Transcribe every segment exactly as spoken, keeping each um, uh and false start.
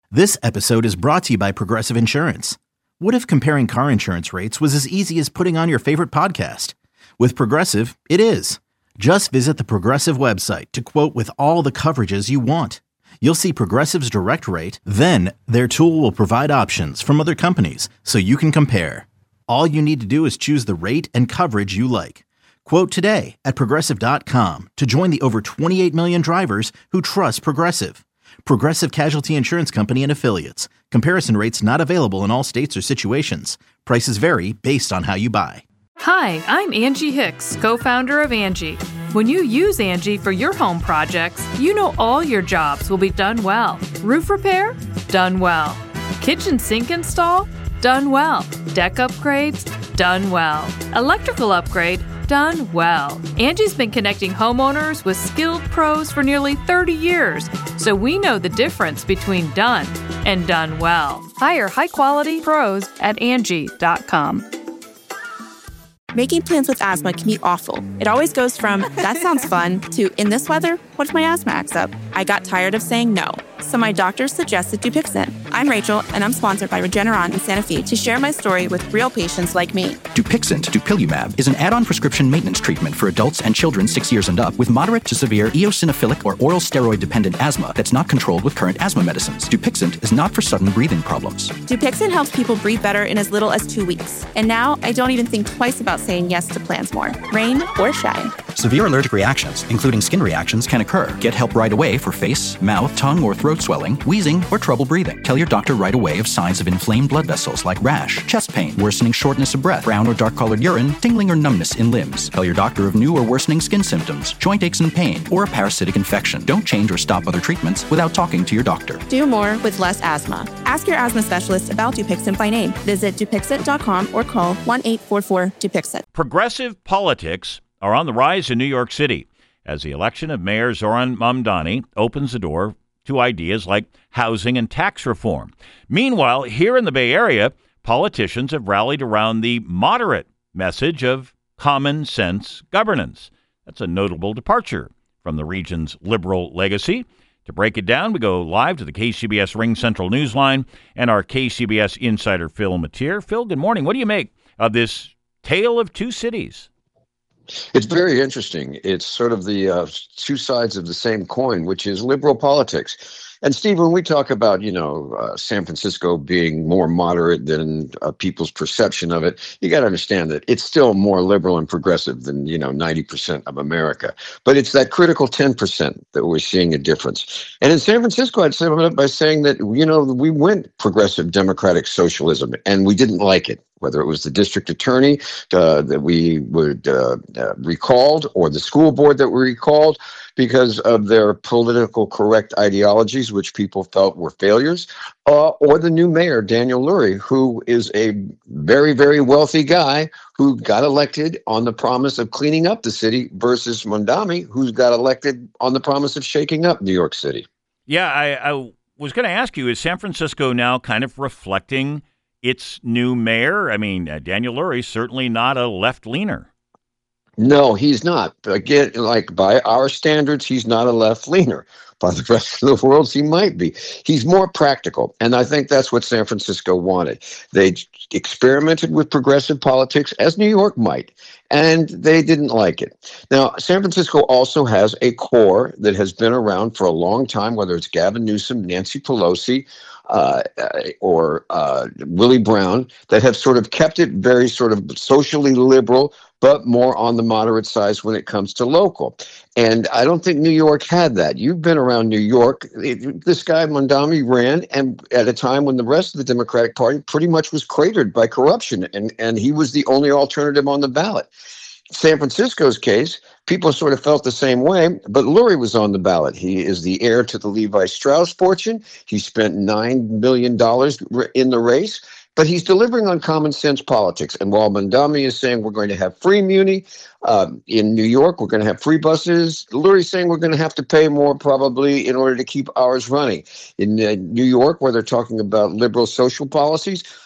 This episode is brought to you by Progressive Insurance. What if comparing car insurance rates was as easy as putting on your favorite podcast? With Progressive, it is. Just visit the Progressive website to quote with all the coverages you want. You'll see Progressive's direct rate, then their tool will provide options from other companies so you can compare. All you need to do is choose the rate and coverage you like. Quote today at progressive dot com to join the over twenty-eight million drivers who trust Progressive. Progressive Casualty Insurance Company and Affiliates. Comparison rates not available in all states or situations. Prices vary based on how you buy. Hi, I'm Angie Hicks, co-founder of Angie. When you use Angie for your home projects, you know all your jobs will be done well. Roof repair? Done well. Kitchen sink install? Done well. Deck upgrades? Done well. Electrical upgrade? Done well. Angie's been connecting homeowners with skilled pros for nearly thirty years, so we know the difference between done and done well. Hire high-quality pros at Angie dot com. Making plans with asthma can be awful. It always goes from, that sounds fun, to, in this weather, what if my asthma acts up? I got tired of saying no, so my doctor suggested Dupixent. I'm Rachel, and I'm sponsored by Regeneron in Santa Fe to share my story with real patients like me. Dupixent, dupilumab, is an add-on prescription maintenance treatment for adults and children six years and up with moderate to severe eosinophilic or oral steroid-dependent asthma that's not controlled with current asthma medicines. Dupixent is not for sudden breathing problems. Dupixent helps people breathe better in as little as two weeks. And now, I don't even think twice about saying yes to plans more, rain or shine. Severe allergic reactions, including skin reactions, can occur. Get help right away for face, mouth, tongue, or throat swelling, wheezing, or trouble breathing. Tell your doctor right away of signs of inflamed blood vessels like rash, chest pain, worsening shortness of breath, brown or dark-colored urine, tingling or numbness in limbs. Tell your doctor of new or worsening skin symptoms, joint aches and pain, or a parasitic infection. Don't change or stop other treatments without talking to your doctor. Do more with less asthma. Ask your asthma specialist about Dupixent by name. Visit Dupixent dot com or call one eight four four Dupixent. Progressive politics are on the rise in New York City as the election of Mayor Zohran Mamdani opens the door to ideas like housing and tax reform. Meanwhile, here in the Bay Area, politicians have rallied around the moderate message of common sense governance. That's a notable departure from the region's liberal legacy. To break it down, we go live to the K C B S Ring Central Newsline and our K C B S insider, Phil Matier. Phil, good morning. What do you make of this tale of two cities? It's very interesting. It's sort of the uh, two sides of the same coin, which is liberal politics. And Steve, when we talk about, you know, uh, San Francisco being more moderate than uh, people's perception of it, you got to understand that it's still more liberal and progressive than, you know, ninety percent of America. But it's that critical ten percent that we're seeing a difference. And in San Francisco, I'd sum it up by saying that, you know, we went progressive democratic socialism and we didn't like it. Whether it was the district attorney uh, that we would uh, uh, recalled or the school board that we recalled because of their political correct ideologies, which people felt were failures, uh, or the new mayor, Daniel Lurie, who is a very, very wealthy guy who got elected on the promise of cleaning up the city versus Mamdani, who got elected on the promise of shaking up New York City. Yeah, I, I was going to ask you, is San Francisco now kind of reflecting its new mayor? I mean, uh, Daniel Lurie is certainly not a left-leaner. No, he's not. Again, like by our standards, he's not a left-leaner. By the rest of the world, he might be. He's more practical, and I think that's what San Francisco wanted. They experimented with progressive politics, as New York might, and they didn't like it. Now, San Francisco also has a core that has been around for a long time, whether it's Gavin Newsom, Nancy Pelosi, Uh, or uh, Willie Brown, that have sort of kept it very sort of socially liberal, but more on the moderate side when it comes to local. And I don't think New York had that. You've been around New York. It, this guy, Mamdani, ran and at a time when the rest of the Democratic Party pretty much was cratered by corruption, and, and he was the only alternative on the ballot. San Francisco's case, people sort of felt the same way, but Lurie was on the ballot. He is the heir to the Levi Strauss fortune. He spent nine million dollars in the race, but he's delivering on common sense politics. And while Mamdani is saying we're going to have free muni, uh, in New York, we're going to have free buses, Lurie's saying we're going to have to pay more probably in order to keep ours running. In uh, New York, where they're talking about liberal social policies,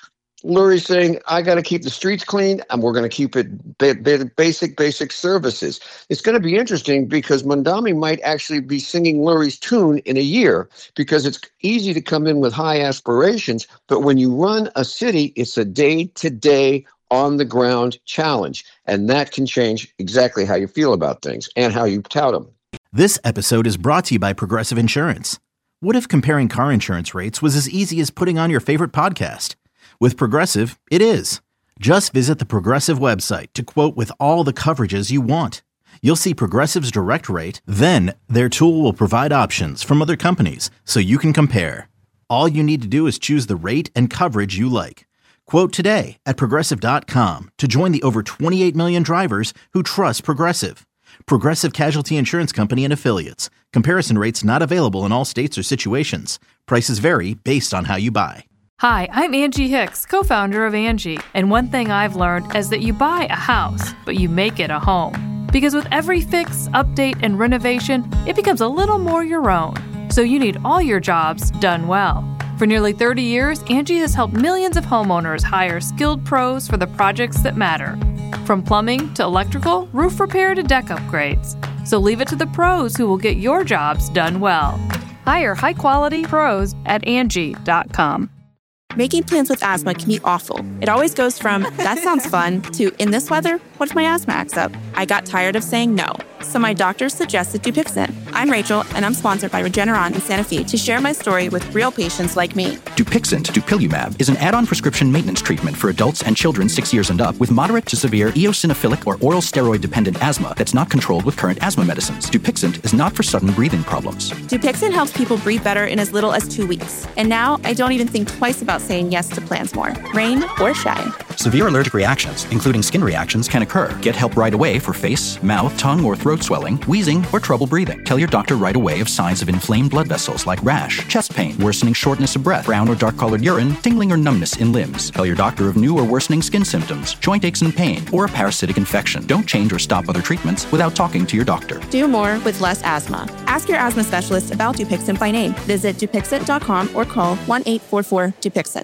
Lurie's saying, I got to keep the streets clean, and we're going to keep it ba- ba- basic, basic services. It's going to be interesting because Mamdani might actually be singing Lurie's tune in a year, because it's easy to come in with high aspirations, but when you run a city, it's a day-to-day, on-the-ground challenge, and that can change exactly how you feel about things and how you tout them. This episode is brought to you by Progressive Insurance. What if comparing car insurance rates was as easy as putting on your favorite podcast? With Progressive, it is. Just visit the Progressive website to quote with all the coverages you want. You'll see Progressive's direct rate, then their tool will provide options from other companies so you can compare. All you need to do is choose the rate and coverage you like. Quote today at Progressive dot com to join the over twenty-eight million drivers who trust Progressive. Progressive Casualty Insurance Company and Affiliates. Comparison rates not available in all states or situations. Prices vary based on how you buy. Hi, I'm Angie Hicks, co-founder of Angie, and one thing I've learned is that you buy a house, but you make it a home. Because with every fix, update, and renovation, it becomes a little more your own. So you need all your jobs done well. For nearly thirty years, Angie has helped millions of homeowners hire skilled pros for the projects that matter. From plumbing to electrical, roof repair to deck upgrades. So leave it to the pros who will get your jobs done well. Hire high-quality pros at Angie dot com. Making plans with asthma can be awful. It always goes from, that sounds fun, to, in this weather, what if my asthma acts up? I got tired of saying no, so my doctor suggested Dupixent. I'm Rachel, and I'm sponsored by Regeneron in Santa Fe to share my story with real patients like me. Dupixent, dupilumab, is an add-on prescription maintenance treatment for adults and children six years and up with moderate to severe eosinophilic or oral steroid-dependent asthma that's not controlled with current asthma medicines. Dupixent is not for sudden breathing problems. Dupixent helps people breathe better in as little as two weeks. And now, I don't even think twice about saying yes to plans more, rain or shine. Severe allergic reactions, including skin reactions, can occur. Get help right away for face, mouth, tongue, or throat swelling, wheezing, or trouble breathing. Tell your doctor right away of signs of inflamed blood vessels like rash, chest pain, worsening shortness of breath, brown or dark-colored urine, tingling or numbness in limbs. Tell your doctor of new or worsening skin symptoms, joint aches and pain, or a parasitic infection. Don't change or stop other treatments without talking to your doctor. Do more with less asthma. Ask your asthma specialist about Dupixent by name. Visit Dupixent dot com or call one eight four four Dupixent.